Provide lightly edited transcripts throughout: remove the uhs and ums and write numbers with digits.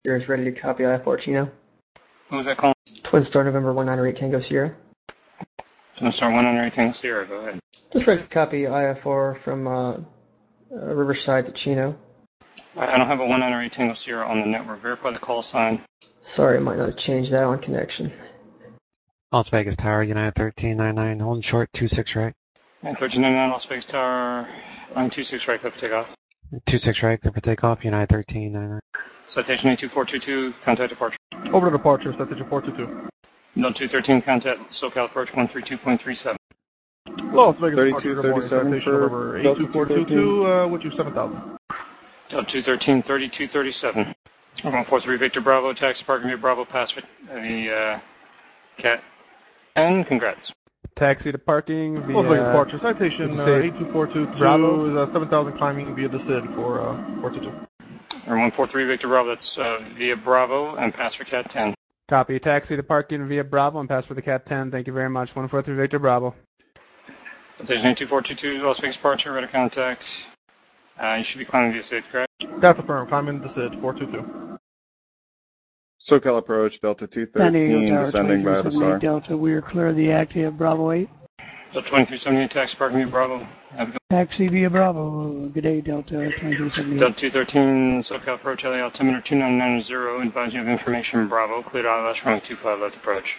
Sierra is ready to copy IF4 Chino. What was that calling? Twin Star November 198 Tango Sierra. Twin Star 198 Tango Sierra, go ahead. Just ready to copy IF4 from Riverside to Chino. I don't have a 198 Tango Sierra on the network. Verify the call sign. Sorry, I might not have changed that on connection. Las Vegas Tower, United 1399, holding short, 26 right. And 1399 Las Vegas Tower, I'm 26 right, clear for takeoff. 26 right, clear for takeoff, United 1399. Citation 82422, contact departure. Over to departure, citation 422. Note 213, contact SoCal approach 132.37. Las Vegas 3237 for 82422, with you 7,000. Note 213, 3237. 143 Victor Bravo, taxi parking via Bravo, pass the CAT. And congrats. Taxi to parking via... Las Vegas departure, citation 82422, Bravo. 7,000 climbing via the SID for 422. Or 143 Victor Bravo, that's via Bravo, and pass for CAT 10. Copy. Taxi to parking via Bravo and pass for the CAT 10. Thank you very much. 143 Victor Bravo. Citation 82422, Las Vegas departure, ready contact. You should be climbing via SID, correct? That's affirmed. Climbing the SID, 422. SoCal approach, Delta 213, descending by the star. Delta, we are clear of the active Bravo 8. Delta 2378, taxi parking via Bravo. Taxi via Bravo. Good day, Delta 2378. Delta 213, SoCal approach, LA altimeter 2990, advise you of information from Bravo, cleared ILS runway 25 left approach.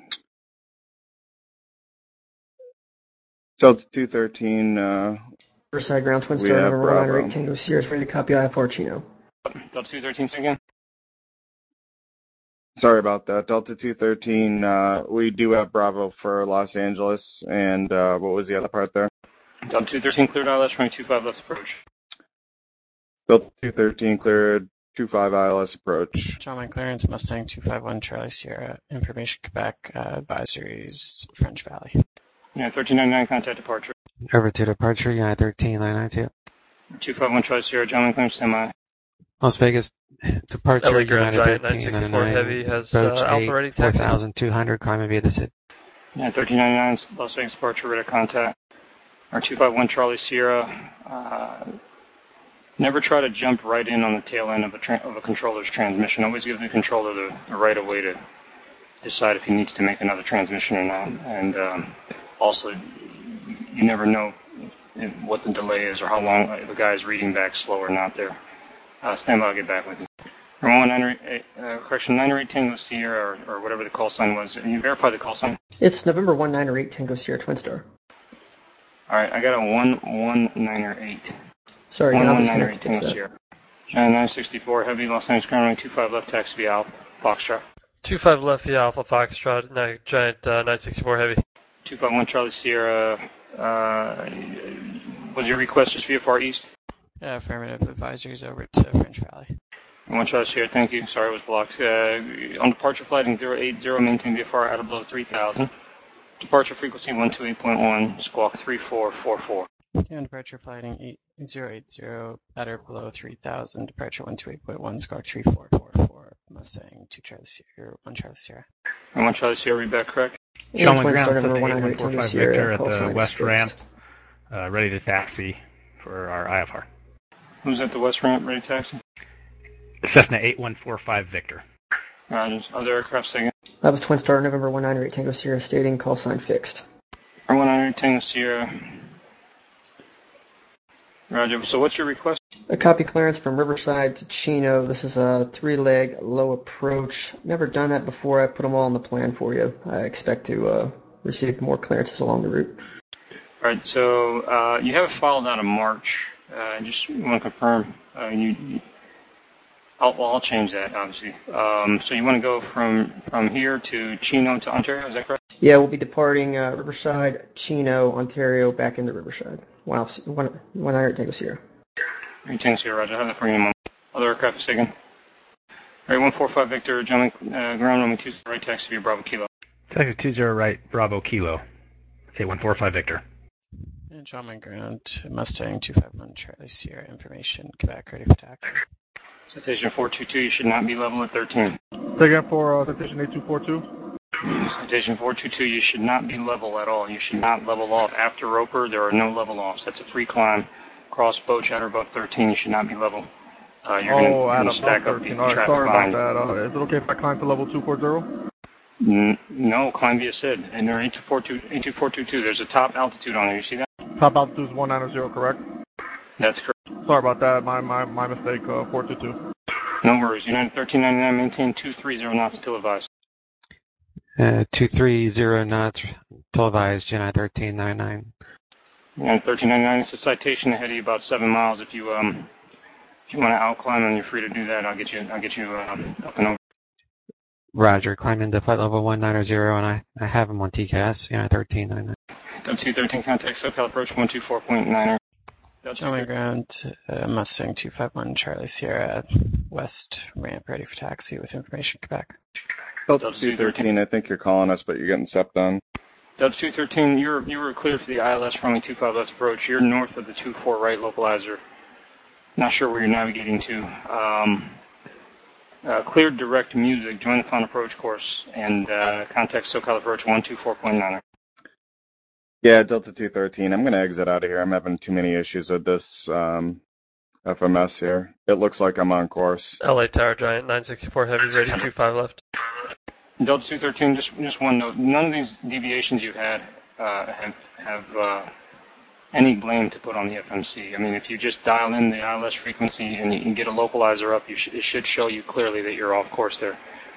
Delta 213, Riverside ground, Twin Star November 198 Tango Sierra is ready to copy IF4 Chino. Delta 213, say again. Sorry about that. Delta 213, we do have Bravo for Los Angeles, and what was the other part there? Delta 213 cleared ILS runway 25 left approach. Delta 213 cleared 25 ILS approach. German clearance, Mustang 251 Charlie Sierra, information Quebec, advisories French Valley. Yeah, 1399 contact departure. Over to departure, United 13992. 251 Charlie Sierra, German clearance semi. Las Vegas departure, LA Grand United Giant 964 1399. Heavy has Approach Alpha ready taxi. 4200, climbing via the SID. Yeah, 1399 Las Vegas departure, ready contact. Our 251 Charlie Sierra. Never try to jump right in on the tail end of a controller's transmission. Always give the controller the right of way to decide if he needs to make another transmission or not. And also, you never know what the delay is or how long the guy is reading back slow or not there. Stand by, I'll get back with you. 998 Tango Sierra or whatever the call sign was. Can you verify the call sign? It's November 198 Tango Sierra Twin Star. All right, I got a 11908. Sorry, you're not disconnected. 11908 Tango Sierra. China 964 Heavy, Los Angeles ground runway 25 left, taxi via Alpha Foxtrot. 25 left via Alpha Foxtrot, Giant 964 Heavy. 251 Charlie Sierra. Was your request just via Far East? Affirmative, advisories over to French Valley. 1 Charlie Sierra, thank you. Sorry it was blocked. On departure flighting 080, maintain VFR out of below 3000. Departure frequency 128.1, squawk 3444. On departure flighting 080, at or below 3000, departure 128.1, squawk 3444, Mustang 2 Charlie Sierra, 1 Charlie Sierra. And 1 Charlie Sierra, read back correct? Sean Ground says 8145 Victor at the west ramp, ready to taxi for our IFR. Who's at the west ramp, ready to taxi? Cessna 8145 Victor. Roger. Other aircraft second. That was Twin Star November 198 Tango Sierra stating call sign fixed. 198 Tango Sierra. Roger. So what's your request? A copy clearance from Riverside to Chino. This is a 3-leg low approach. Never done that before. I put them all on the plan for you. I expect to receive more clearances along the route. All right. So you have it filed out of March. I just want to confirm. I'll change that, obviously. So you want to go from here to Chino to Ontario, is that correct? Yeah, we'll be departing Riverside, Chino, Ontario, back into Riverside. 100 Tango Sierra. Tango Sierra, Roger. I'll have that for you in a moment. Other aircraft is taken. All right, 145 Victor, gentlemen, ground runway 20 right, taxi via Bravo Kilo. Taxi 20 right, Bravo Kilo. 8145 Victor. And German ground, Mustang 251 Charlie Sierra, information, Quebec, ready for taxi. Citation 422, you should not be level at 13. Second for citation 8242. Citation 422, you should not be level at all. You should not level off. After Roper, there are no level offs. That's a free climb. Cross boat chatter above 13, you should not be level. You're going to stack up the Alright, traffic sorry behind about that. Is it okay if I climb to level 240? No, climb via SID, and they're 82422. There's a top altitude on there. You see that? Top altitude is 190, correct? That's correct. Sorry about that. My mistake. 422. No worries. United 1399, maintain 230 knots until advised. 230 knots, televised, United 1399. United 1399, it's a citation ahead of you about 7 miles. If you want to outclimb and you're free to do that, I'll get you up and over. Roger, climbing to flight level 190, and I have him on TCAS, United 1399. W213, contact SoCal approach 124.9. Showing ground, Mustang 251 Charlie Sierra, west ramp ready for taxi with information Quebec. Delta 213, I think you're calling us, but you're getting stepped on. Delta 213, you were cleared for the ILS runway 25 left approach. You're north of the 24 right localizer. Not sure where you're navigating to. Cleared direct music, join the final approach course, and contact SoCal approach 124.9. Yeah, Delta 213, I'm going to exit out of here. I'm having too many issues with this FMS here. It looks like I'm on course. LA Tower Giant 964 Heavy, ready 25 left. Delta 213, just one note. None of these deviations you had have any blame to put on the FMC. I mean, if you just dial in the ILS frequency and you get a localizer up, it should show you clearly that you're off course there.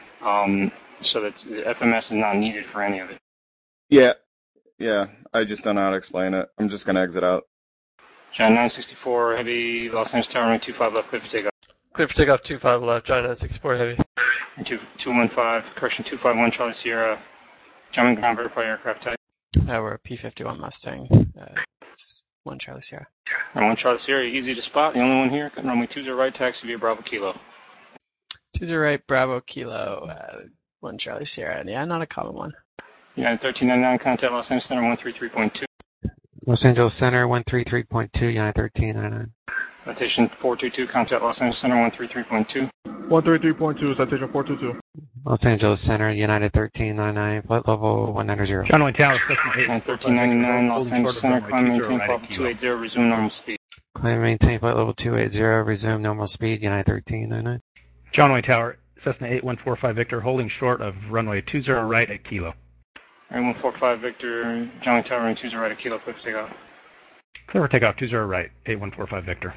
So that the FMS is not needed for any of it. Yeah, I just don't know how to explain it. I'm just going to exit out. Giant 964 Heavy, Los Angeles Tower, runway 25 left, clear for takeoff. Clear for takeoff 25 left, Giant 964 Heavy. And 215, correction 251 Charlie Sierra, German ground verify aircraft type. We're P-51 Mustang, it's 1 Charlie Sierra. And 1 Charlie Sierra, easy to spot, the only one here, runway 20 right, taxi via Bravo Kilo. 20 right, Bravo Kilo, 1 Charlie Sierra, yeah, not a common one. United 1399, contact Los Angeles Center 133.2. Los Angeles Center 133.2, United 1399. Citation 422, contact Los Angeles Center 133.2. 133.2, citation 422. Los Angeles Center, United 1399, flight level 190. John Wayne Tower, United 1399, Los Angeles Center, climb maintain flight level 280, resume normal speed. Climb maintain flight level 280, resume normal speed, United 1399. John Wayne Tower, Cessna 8145 Victor, holding short of runway 20 right at Kilo. 8145 Victor, John Wayne Tower, runway 20 right at Kilo, clear for takeoff. Clear for takeoff 20 right, 8145 Victor.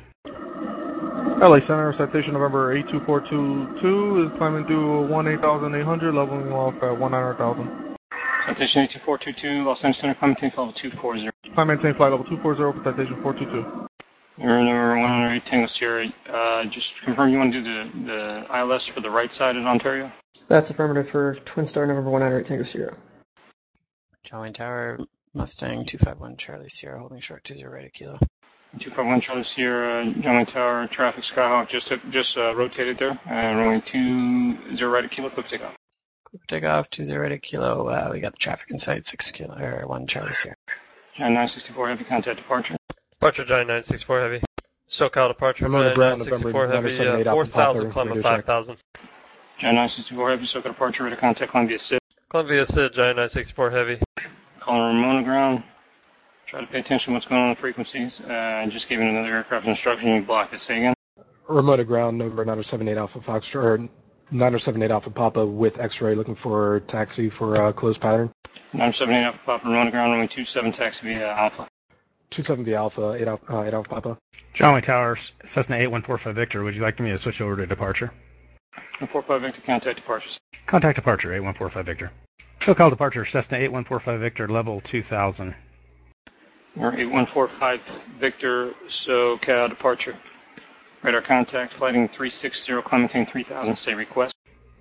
LA Center, citation November 82422 is climbing through 18,800, leveling off at 100,000. Citation 82422, Los Angeles Center, climb maintain flight level 240. Climb maintain flight level 240 for citation 422. You're number 108 Tango Sierra. Just confirm you want to do the ILS for the right side of Ontario? That's affirmative for Twin Star November 198 Tango Sierra. John Wayne Tower, Mustang 251 Charlie Sierra, holding short 20 right at Kilo. 251 Charlie Sierra, John Wayne Tower, traffic Skyhawk just rotated there, runway 20 right at Kilo, clear for takeoff. Clear for takeoff 20 right at Kilo. We got the traffic in sight 6 Kilo or 1 Charlie Sierra. Giant 964 Heavy, contact departure. Departure Giant 964 Heavy. SoCal departure Giant 964 Heavy, 4,000, climb at 5,000. Giant 964 Heavy, SoCal departure, ready to contact Columbia SID. Columbia SID, Giant 964 Heavy. Calling Ramona ground. Try to pay attention to what's going on in the frequencies. Just gave another aircraft instruction. You blocked it. Say again. Ramona ground, November 978 Alpha Foxtrot, or 978 Alpha Papa with X-ray, looking for taxi for closed pattern. 978 Alpha Papa, Ramona ground, runway 27, taxi via Alpha. 27 via Alpha, 8 Alpha Papa. John Wayne Tower, Cessna 8145 Victor, would you like me to switch over to departure? 145 Victor, contact departures. Contact departure, 8145 Victor. SoCal departure, Cessna 8145 Victor, level 2000. We're 8145 Victor, SoCal departure. Radar contact, flighting 360, climb maintain 3000, say request.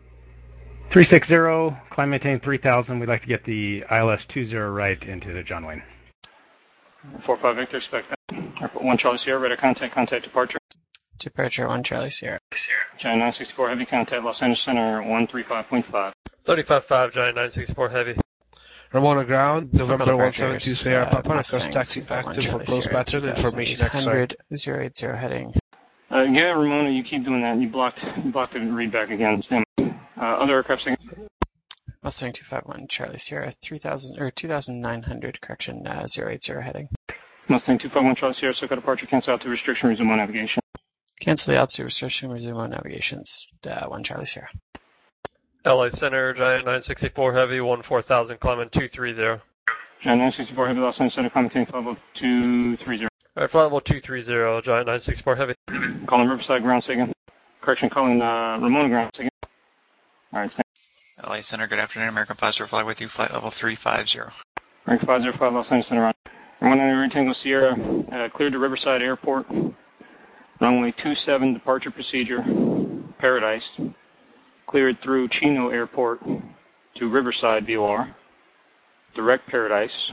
360, climb maintain 3000, we'd like to get the ILS 20 right into the John Wayne. 45 Victor, expect that. Airport 1 Charlie Sierra, radar contact departure. Departure 1 Charlie Sierra. Giant 964 Heavy, contact Los Angeles Center 135.5. 35.5 Giant 964 Heavy. Ramona ground, November 172 Sierra Papa, request taxi active for closed pattern, information X-ray. 080 heading. Yeah, Ramona, you keep doing that. You blocked the read back again. Other aircraft saying. Mustang 251 Charlie Sierra 3000 or 2900 correction 080 heading. Mustang 251 Charlie Sierra, SoCal departure, cancel out to restriction, resume on navigation. Cancel the altitude restriction, resume on navigations, 1 Charlie Sierra. LA Center, Giant 964 Heavy, 14,000, climbing 230. Giant 964 Heavy, Los Angeles Center, climbing flight level 230. Alright, flight level 230, Giant 964 Heavy. Calling Riverside ground second. Correction, calling Ramona ground second. Alright, thanks. LA Center, good afternoon. American 50 fly with you, flight level 350. American 505, Los Angeles Center, on. 190 Tango Sierra, cleared to Riverside Airport. Runway 27, departure procedure, Paradise. Cleared through Chino Airport to Riverside VOR. Direct Paradise.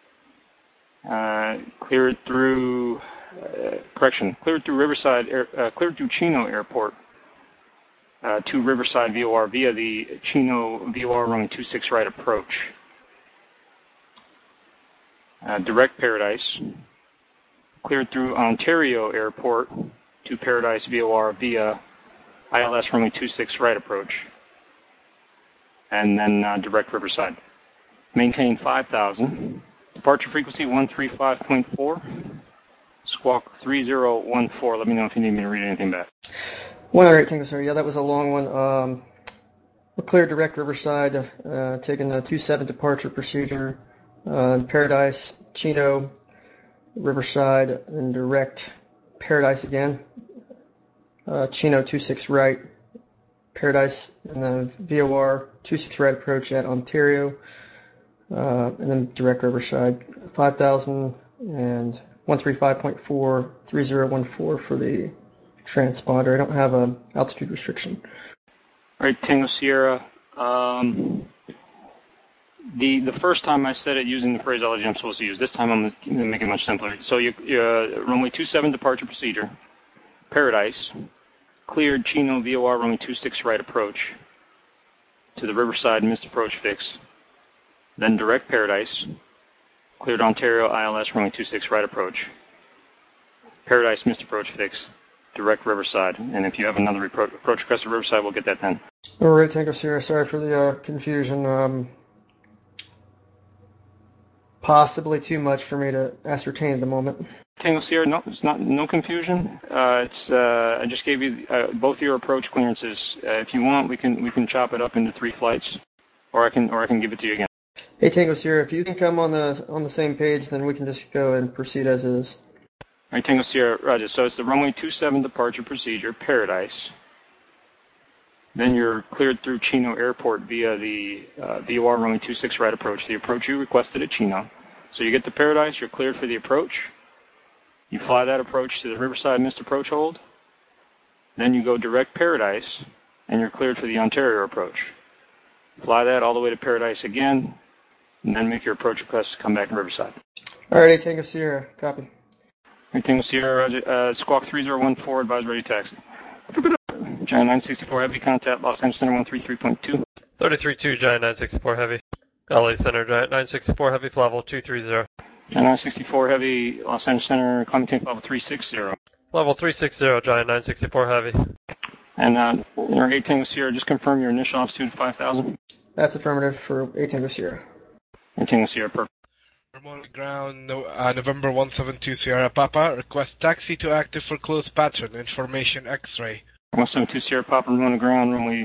Cleared through Riverside, cleared through Chino Airport to Riverside VOR via the Chino VOR runway 26 right approach. Direct Paradise. Cleared through Ontario Airport to Paradise VOR via ILS runway 26 right approach. And then direct Riverside. Maintain 5,000. Departure frequency 135.4. Squawk 3014. Let me know if you need me to read anything back. 108 Tango Sierra. Yeah, that was a long one. We're clear direct Riverside, taking the 27 departure procedure. Paradise, Chino, Riverside, and direct Paradise again. Chino 26 right, Paradise, and then VOR 26 right approach at Ontario, and then direct Riverside 5,000 and 135.4 3014 for the transponder. I don't have an altitude restriction. All right, Tango Sierra. The first time I said it using the phraseology I'm supposed to use. This time I'm going to make it much simpler. So runway 27 departure procedure, Paradise, cleared Chino VOR runway 26 right approach to the Riverside missed approach fix, then direct Paradise, cleared Ontario ILS runway 26 right approach, Paradise missed approach fix, direct Riverside, and if you have another approach request to Riverside, we'll get that then. All right, Tango Sierra. Sorry for the confusion. Possibly too much for me to ascertain at the moment. Tango Sierra, no, it's not, no confusion. I just gave you both your approach clearances. If you want, we can chop it up into 3 flights, or I can give it to you again. Hey Tango Sierra, if you think I'm on the same page, then we can just go and proceed as is. All right, Tango Sierra, Roger. So it's the runway 27 departure procedure, Paradise. Then you're cleared through Chino Airport via the VOR runway 26 right approach, the approach you requested at Chino. So you get to Paradise, you're cleared for the approach. You fly that approach to the Riverside missed approach hold. Then you go direct Paradise, and you're cleared for the Ontario approach. Fly that all the way to Paradise again, and then make your approach request to come back to Riverside. All right, Tango Sierra, copy. Tango Sierra, Roger. Squawk 3014, advise ready taxi. Giant 964 Heavy, contact Los Angeles Center 133.2. 33.2, Giant 964 Heavy. LA Center, Giant 964 Heavy, level 230. Giant 964 Heavy, Los Angeles Center, climbing tank level 360. Level 360, Giant 964 Heavy. And 8 Tango Sierra, just confirm your initial altitude 5,000. That's affirmative for 8 Tango Sierra. 8 Tango Sierra, perfect. Ramona ground, November 172 Sierra Papa, request taxi to active for close pattern, information X-ray. 172 Sierra Papa, Ramona ground, runway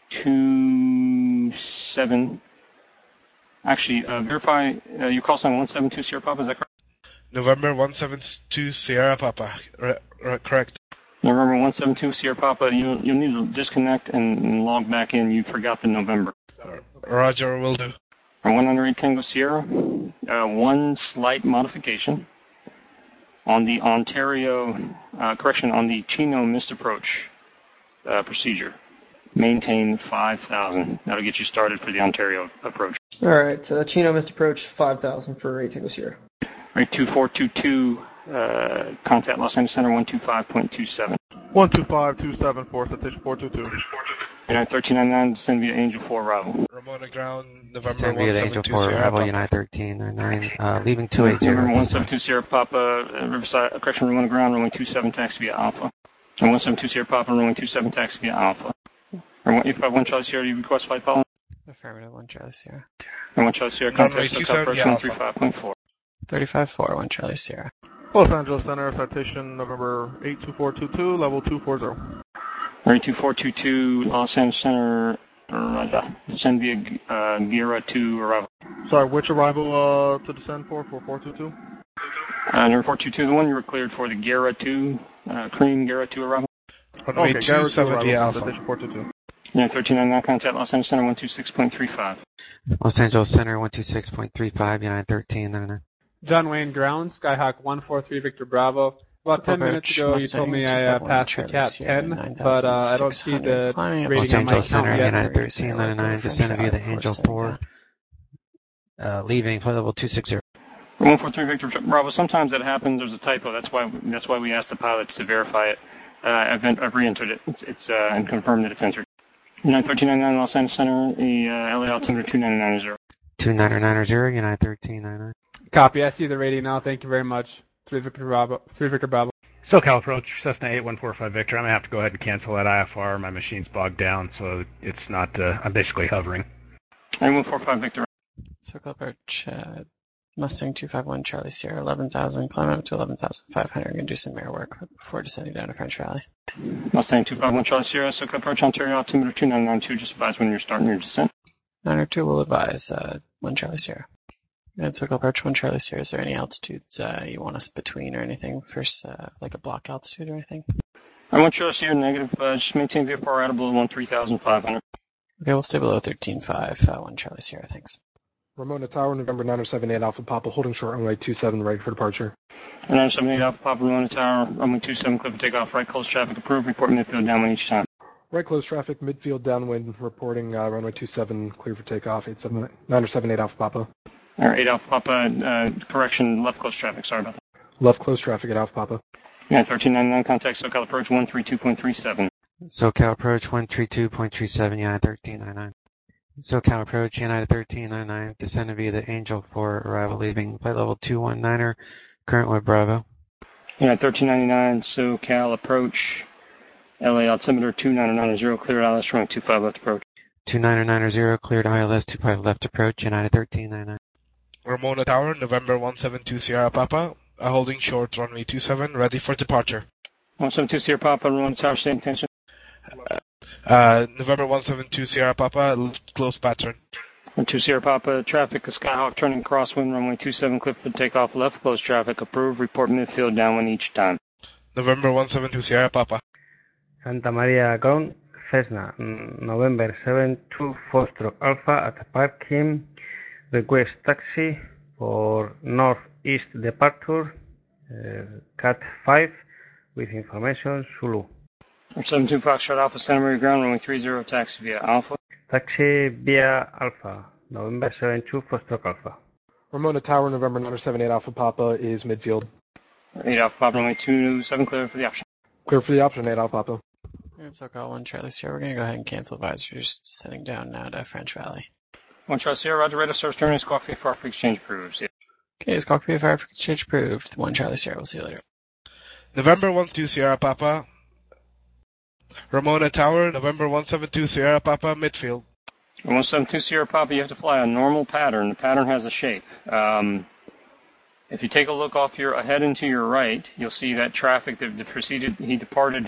27. Actually, verify your call sign 172 Sierra Papa, is that correct? November 172 Sierra Papa, correct. November 172 Sierra Papa, you'll need to disconnect and log back in. You forgot the November. Roger, will do. 108 Tango Sierra, one slight modification on the Ontario, on the Chino missed approach procedure. Maintain 5,000. That'll get you started for the Ontario approach. All right, Chino missed approach 5,000 for 8 Tango Sierra. Right, 2422, contact Los Angeles Center 125.27. 125.274, citation 422. United 1399, send via Angel 4 arrival. Ramona ground, November Send via Angel 4 arrival, United 1399, leaving 280. November 172 Sierra Papa, Riverside, Ramona ground, runway 27 taxi via Alpha. And 172 Sierra Papa, runway 27 taxi via Alpha. And 851 Charlie Sierra, you request flight follow? Affirmative, 1 Charlie Sierra. And 1 Charlie Sierra, contact SoCal approach 135.4. 35.4, 1 Charlie Sierra. Los Angeles Center, citation November 82422, level 240. 82422, Los Angeles Center, descend via Gira to arrival. Sorry, which arrival to descend for 422? Number 422, the one you were cleared for, the Gira 2, Cream Gira 2 arrival. Runway 270 Alpha. Citation 422. Yeah, 1399, contact Los Angeles Center 126.35. Los Angeles Center 126.35, United 1399. John Wayne Ground, Skyhawk 143 Victor Bravo. About 10 minutes ago, you told me I passed the Cat 10, but I don't see the rating Los on my Angeles Center, count yet. United 1399, descending via the Angel 4, leaving flight level 260. 143 Victor Bravo. Sometimes that happens. There's a typo. That's why we asked the pilots to verify it. I've re-entered it. It's and confirmed that it's entered. United 1399, Los Angeles Center, the LA altimeter 2990. 2990, United 1399. Copy. I see the rating now. Thank you very much. 3 Victor Bravo. SoCal approach, Cessna 8145 Victor. I'm going to have to go ahead and cancel that IFR. My machine's bogged down, so it's not, I'm basically hovering. 8145 Victor. SoCal approach, Mustang 251 Charlie Sierra, 11,000, climb up to 11,500. I'm going to do some air work before descending down to French Valley. Mustang 251 Charlie Sierra, SoCal approach Ontario altimeter 2992. Just advise when you're starting your descent. 902 will advise 1 Charlie Sierra. And SoCal approach 1 Charlie Sierra. Is there any altitudes you want us between or anything? First, like a block altitude or anything? I want Charlie Sierra negative. Just maintain VFR out below 13,500. Okay, we'll stay below 13.5. 1 Charlie Sierra. Thanks. Ramona Tower, November 9078 Alpha Papa, holding short runway 27, ready for departure. 978 Alpha Papa, Ramona Tower, runway 27, clear for takeoff, right close traffic approved, report midfield downwind each time. Right close traffic, midfield downwind, reporting runway 27, clear for takeoff, 978 Alpha Papa. 8 Alpha Papa, correction, left close traffic, sorry about that. Left close traffic at Alpha Papa. Yeah, 1399, contact SoCal approach 132.37. SoCal approach 132.37, United 1399. SoCal approach United 1399, descending via the Angel 4, arrival leaving flight level 219er, current with Bravo. United 1399, SoCal approach, LA altimeter 2990, cleared ILS runway 25 left approach. 2990, cleared ILS 25 left approach, United 1399. Ramona Tower, November 172 Sierra Papa, holding short runway 27, ready for departure. 172 Sierra Papa, Ramona Tower, state intention. November 172 Sierra Papa, left close pattern. 2 Sierra Papa, traffic, Skyhawk turning crosswind, runway 27, clear for takeoff, left close traffic, approved, report midfield downwind each time. November 172 Sierra Papa. Santa Maria Ground, Cessna, November 72 Foxtrot Alpha at parking, request taxi for northeast departure, Cat 5, with information Zulu. 72 Foxtrot Alpha, Santa Maria Ground, runway 30, taxi via Alpha. Taxi via Alpha, November 72 Foxtrot Alpha. Ramona Tower, November 978 Alpha Papa is midfield. 8 Alpha Papa, runway 27, clear for the option. Clear for the option, 8 Alpha Papa. It's SoCal 1 Charlie Sierra. We're going to go ahead and cancel advisors, just sitting down now to French Valley. 1 Charlie Sierra, Roger, radar service terminal, Squawk VFR for exchange approved. Okay, Squawk VFR for exchange approved. 1 Charlie Sierra, we'll see you later. November 12 Sierra Papa, Ramona Tower, November 172 Sierra Papa, midfield. 172 Sierra Papa, you have to fly a normal pattern. The pattern has a shape. If you take a look off your ahead and to your right, you'll see that traffic that preceded. He departed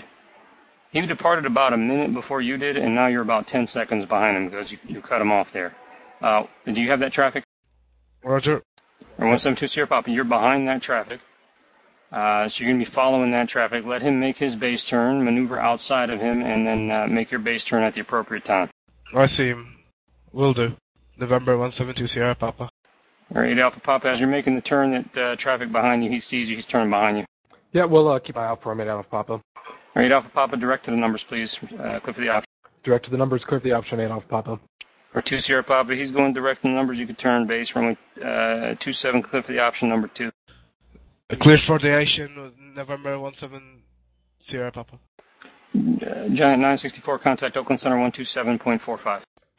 about a minute before you did, and now you're about 10 seconds behind him because you cut him off there. Do you have that traffic? Roger. Or 172 Sierra Papa, you're behind that traffic. So you're going to be following that traffic. Let him make his base turn, maneuver outside of him, and then make your base turn at the appropriate time. I see him. Will do. November 172 Sierra Papa. All right, Alpha Papa, as you're making the turn, that traffic behind you, he sees you, he's turning behind you. Yeah, we'll keep eye out for him at Alpha Papa. All right, Alpha Papa, direct to the numbers, please. Clear for the option. Direct to the numbers, clear for the option, 8 Alpha Papa. Or 2 Sierra Papa, he's going direct to the numbers, you could turn base, runway 27, clear for the option, number 2. Cleared for the Asian, November 17 Sierra Papa. Giant 964, contact Oakland Center 127.45.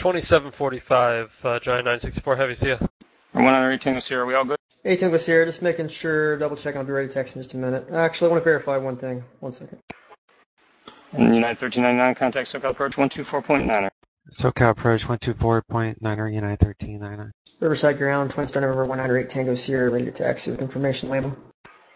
2745, Giant 964, heavy, see ya. 198 Tango Sierra, we all good? 8 Tango Sierra, just making sure, double checking, I'll be ready to text in just a minute. Actually, I want to verify one thing. 1 second. And United 1399, contact SoCal approach 124.9er. SoCal approach 124.9er, United 1399. Riverside Ground, Twin Star November 108 Tango Sierra, ready to taxi with information label.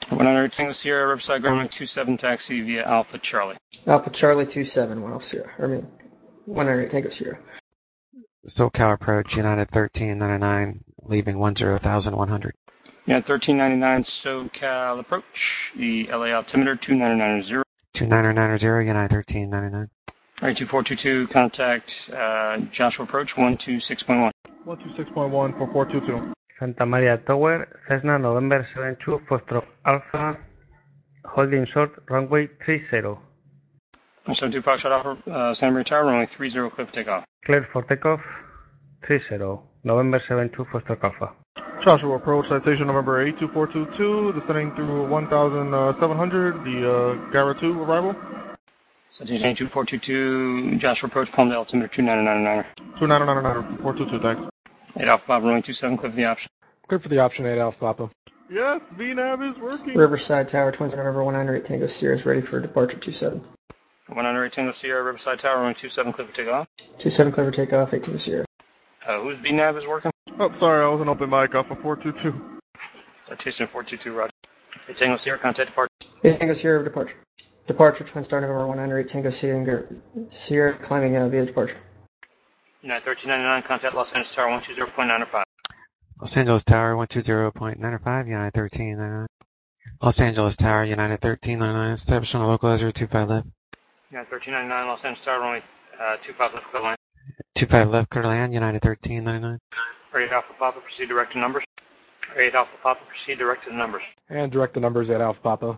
100 Tango Sierra, Riverside Ground 27 taxi via Alpha Charlie. Alpha Charlie 27, 1 Sierra. 100 Tango Sierra. SoCal approach, United 1399, leaving 10,100. Yeah, 1399 SoCal approach. The LA altimeter 2990. 2990, United 1399. Alright, 2422, contact Joshua approach 126.1. 126.1 for 422. Santa Maria Tower, Cessna November 72, Foxtrot Alpha, holding short, runway 30. 72 Foxtrot Alpha, Santa Maria Tower, runway 30, clear for takeoff. Clear for takeoff, 30, November 72, Foxtrot Alpha. Joshua approach, citation November 82422, descending through 1,700, the Gara 2 arrival. Citation 2422, Joshua approach, Palmdale altimeter 2999. 2999, 422, thanks. 8 Alpha Papa, runway 27, clear for the option. Clear for the option, 8 Alpha Papa. Yes, VNAV is working. Riverside Tower, Twins November 198 Tango Sierra is ready for departure 27. 198 Tango Sierra, Riverside Tower, runway 27, clear for takeoff. 27 clear for takeoff, 8 Tango Sierra. Whose VNAV is working? Oh, sorry, I was an open mic off of 422. Citation 422, roger. 8 Tango Sierra, contact departure. 8 Tango Sierra, departure. Departure, Twin Star November 198 Tango Sierra, climbing via departure. United 1399, contact Los Angeles Tower 120.95. Los Angeles Tower 120.95, United 1399. Los Angeles Tower, United 1399, establish on a localizer 25 left. United 1399, Los Angeles Tower, runway 25 left, clear line. 25 left, clear land, United 1399. 8 Alpha Papa, proceed direct to numbers. 8 Alpha Papa, proceed direct to the numbers. And direct the numbers, 8 Alpha Papa.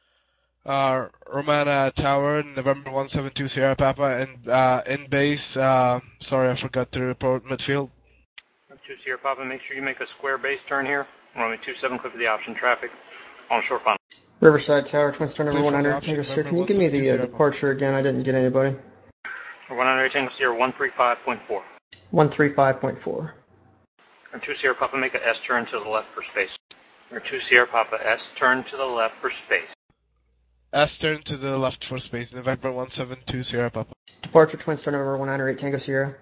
Romana Tower, November 172 Sierra Papa, and in base, sorry I forgot to report midfield. 2 Sierra Papa, make sure you make a square base turn here. Runway 27, clear for the option, traffic on short final. Riverside Tower, Twin Star Number 100 Tango Sierra. Can you give me the departure again? I didn't get anybody. 100 Tango Sierra 135.4. 135.4. And 2 Sierra Papa, make a S turn to the left for space. Or 2 Sierra Papa, S turn to the left for space. S turn to the left for space, November 172 Sierra Papa. Departure Twin Star Number 108 Tango Sierra.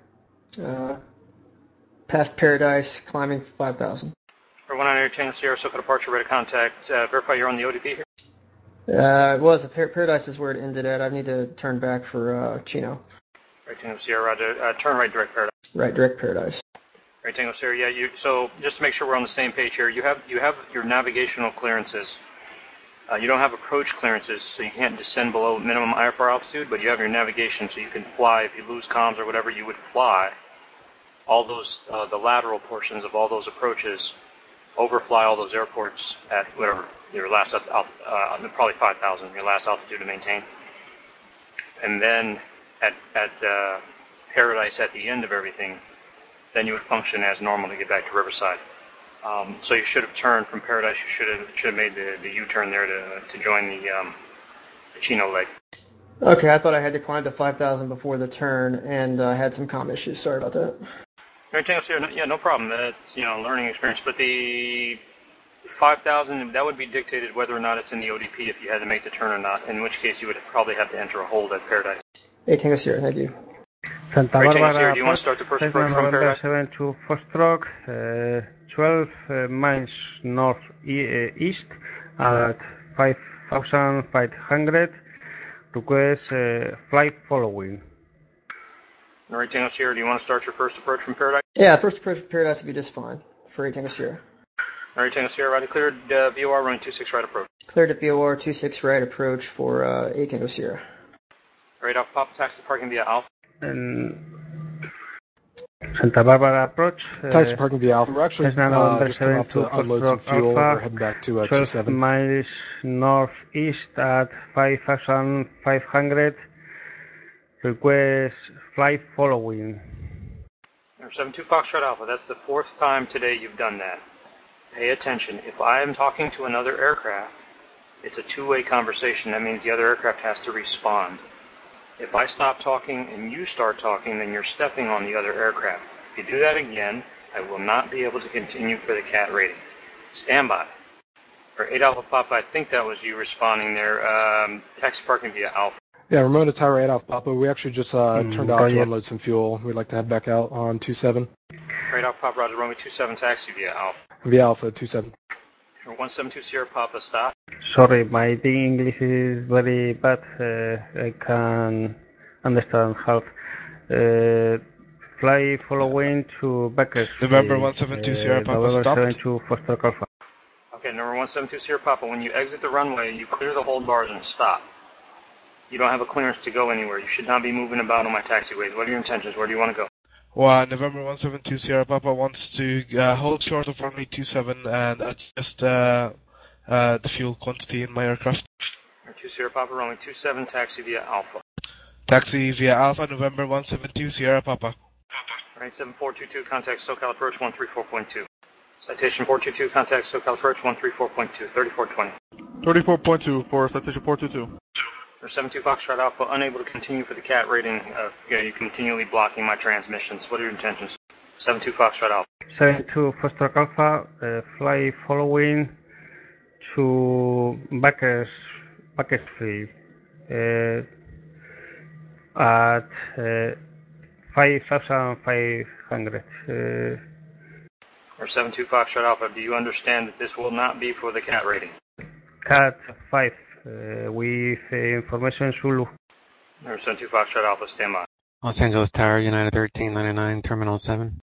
Past Paradise, climbing 5,000. For 108 Tango Sierra, SoCal departure, ready to contact. Verify you're on the ODP here. It was. Paradise is where it ended at. I need to turn back for Chino. Right Tango Sierra, roger. Turn right, direct Paradise. Right, direct Paradise. Right Tango Sierra, yeah. So just to make sure we're on the same page here, you have your navigational clearances. You don't have approach clearances, so you can't descend below minimum IFR altitude, but you have your navigation, so you can fly. If you lose comms or whatever, you would fly all those, the lateral portions of all those approaches, overfly all those airports at whatever your last, probably 5,000, your last altitude to maintain. And then at Paradise at the end of everything, then you would function as normal to get back to Riverside. So you should have turned from Paradise. You should have made the U-turn there to join the Chino leg. Okay, I thought I had to climb to 5,000 before the turn, and I had some comm issues. Sorry about that. Yeah, no problem. That's learning experience. But the 5,000, that would be dictated whether or not it's in the ODP if you had to make the turn or not. In which case, you would probably have to enter a hold at Paradise. Hey, Tango Sierra, thank you. Santa Barbara, Sierra, do you want to start the first approach from Paradise? 7 to Foxtrot, 12 miles northeast at 5,500. Request flight following. All right, Tango Sierra, do you want to start your first approach from Paradise? Yeah, first approach from Paradise would be just fine for 8 Tango Sierra. All right, Tango Sierra, right, cleared VOR running 26 right approach. Cleared at VOR 26 right approach for 8 Tango Sierra. All right, Alpha Papa, taxi parking via Alpha. Santa Barbara approach. Taxi parking via Alpha. We're actually just coming off to unload some fuel. We're heading back to 12 27. miles northeast at 5,500. Request flight following. 72 Foxtrot Alpha, that's the 4th time today you've done that. Pay attention. If I am talking to another aircraft, it's a two-way conversation. That means the other aircraft has to respond. If I stop talking and you start talking, then you're stepping on the other aircraft. If you do that again, I will not be able to continue for the CAT rating. Stand by. For 8 Alpha Papa, I think that was you responding there. Taxi parking via Alpha. Yeah, Ramona Tower 8 Alpha Papa. We actually just turned out to unload some fuel. We'd like to head back out on 27. 8 Alpha Papa, Roger, runway 27 taxi via Alpha. Via Alpha 27. 172 Sierra Papa, stop. Sorry, my English is very bad. I can understand half. Fly following to Bakersfield. November 172 Sierra Papa, November stopped. 72 Foster Alpha. Okay, number 172 Sierra Papa, when you exit the runway, you clear the hold bars and stop. You don't have a clearance to go anywhere. You should not be moving about on my taxiways. What are your intentions? Where do you want to go? Well, November 172 Sierra Papa wants to hold short of runway 27 and adjust the fuel quantity in my aircraft. 2 Sierra Papa, runway 27, taxi via Alpha. Taxi via Alpha, November 172 Sierra Papa. Right, 7422, contact SoCal approach 134.2. Citation 422, contact SoCal approach 134.2, 3420. 34.2 for citation 422. For 72 Foxtrot Alpha, unable to continue for the CAT rating. You're continually blocking my transmissions. What are your intentions? 72 Foxtrot Alpha. 72 Foster Alpha, fly following to Bakersfield at 5,500. Or 72 Foxtrot Alpha, do you understand that this will not be for the CAT rating? CAT 5 with information Zulu. Or 72 Foxtrot Alpha, stand by. Los Angeles Tower, United 1399, Terminal 7.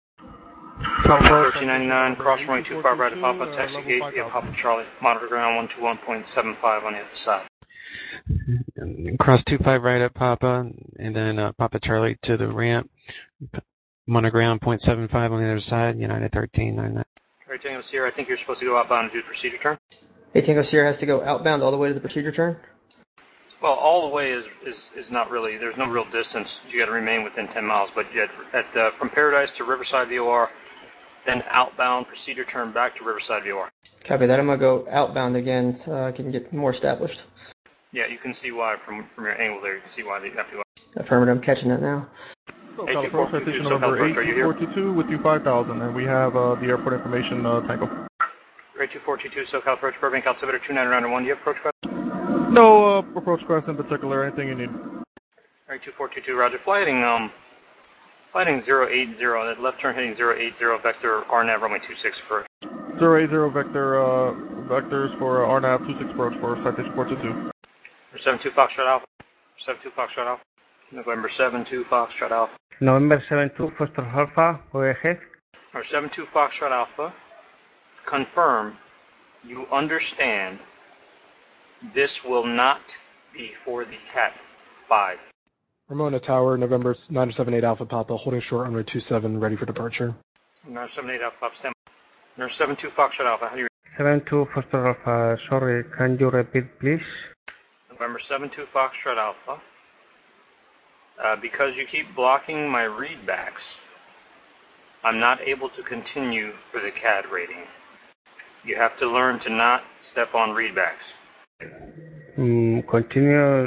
1399, cross runway 25 right of Papa, taxi gate via Papa Charlie, monitor ground 121.75 on the other side. Cross 25 right at Papa, and then Papa Charlie to the ramp. Monitor ground 0.75 on the other side, United 1399. Right, Tango Sierra, I think you're supposed to go outbound and do the procedure turn. Hey, Tango Sierra has to go outbound all the way to the procedure turn? Well, all the way is not really, there's no real distance. You got to remain within 10 miles, but yet from Paradise to Riverside VOR, then outbound procedure turn back to Riverside VOR. Copy that. I'm going to go outbound again so I can get more established. Yeah, you can see why from your angle there. You can see why you have to go. Affirmative. I'm catching that now. SoCal approach, citation number 8422 with you 5,000, and we have the airport information Tango. Great 2422 SoCal approach, Burbank altimeter 2991. Do you have approach request? No approach request in particular. Anything you need. Great 2422, Roger. Flighting 080. That left turn heading 080 vector RNAV runway 26 approach. 080 vector vectors for RNAV 26 approach for citation 422. 72 Foxtrot Alpha. 72 Foxtrot Alpha. November 72 Foxtrot Alpha. November 72 Foster Alpha, go ahead. Or 72 Foxtrot Alpha. Confirm you understand this will not be for the CAT 5. Ramona Tower, November 978 Alpha Papa, holding short runway 27, ready for departure. 978 Alpha Papa, stand by. Nurse 72 Foxtrot Alpha, how do you read? 72 Foster Alpha, sorry, can you repeat please? November 72 Foxtrot Alpha. Because you keep blocking my readbacks, I'm not able to continue for the CAD rating. You have to learn to not step on readbacks. Continuous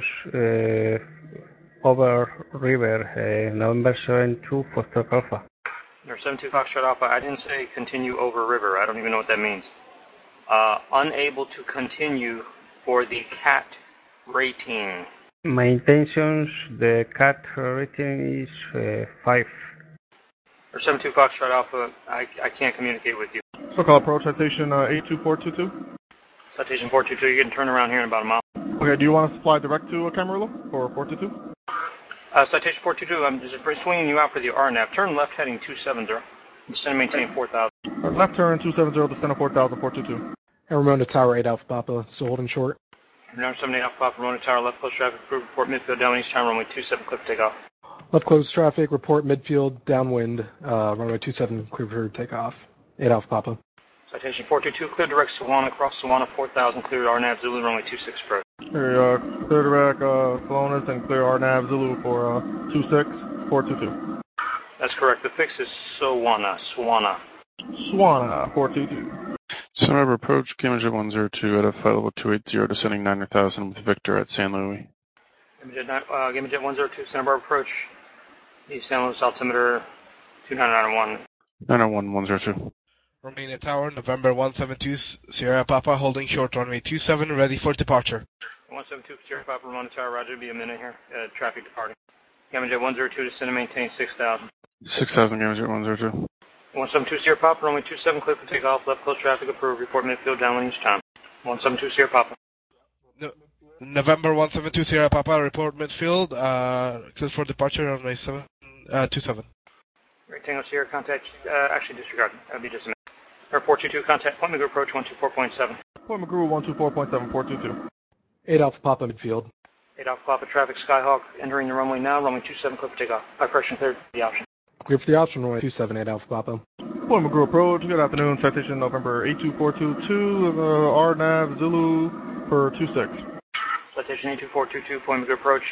over river, November 72 Foster Alpha. Nurse 72 Foxtrot Alpha, I didn't say continue over river. I don't even know what that means. Unable to continue for the CAT rating. My intentions, the CAT rating is 5. Or 72 Foxtrot Alpha, I can't communicate with you. SoCal approach, citation 82422. Citation 422, you can turn around here in about a mile. Okay, do you want us to fly direct to Camarillo for 422? Citation 422, I'm just swinging you out for the RNAV. Turn left heading 270. Descend and maintain 4,000. Left turn 270, descend to 4,000, 422. And Ramona Tower, 8 Alpha Papa, still holding short. Number 78 Alpha Papa, Ramona Tower, left close traffic, approved, report midfield down east time, runway 27, clear for takeoff. Left close traffic, report midfield, downwind, runway 27, clear for takeoff. 8 Alpha Papa. Citation 422, clear direct Sawana, cross Sawana 4000, cleared RNAV Zulu, runway 26 approach. Clear direct Salonis and clear RNAV Zulu for 26, 422. That's correct, the fix is Swana, 422. Sunriver approach, Gamejet 102 at a flight level 280, descending 9,000 with Victor at San Luis. Gamejet 102, Santa Barbara approach, East San Luis altimeter 2991. 901, 102. Romania Tower, November 172, Sierra Papa, holding short runway 27, ready for departure. 172, Sierra Papa, Ramona Tower, Roger, be a minute here, traffic departing. Gamejet 102, descend and maintain 6,000. 6,000, Gamejet 102. 1720 Sierra Papa, runway 27, clear for takeoff, left close traffic approved, report midfield downwind each time. 1720 Sierra Papa. November 172 Sierra Papa, report midfield, clear for departure runway 727. Right, Tango Sierra, contact, actually disregard, that'll be just a minute. Airport 22, contact Point McGrew approach 124.7. Point McGrew 124.7, 422. 8 Alpha Papa midfield. 8 Alpha Papa traffic, Skyhawk entering the runway now, runway 27, clear for takeoff. High pressure cleared for the option. Clear for the option, runway 278 Alpha Papa. Point McGrew approach, good afternoon, citation November 82422, RNAV Zulu per 26. Citation 82422, Point McGrew approach,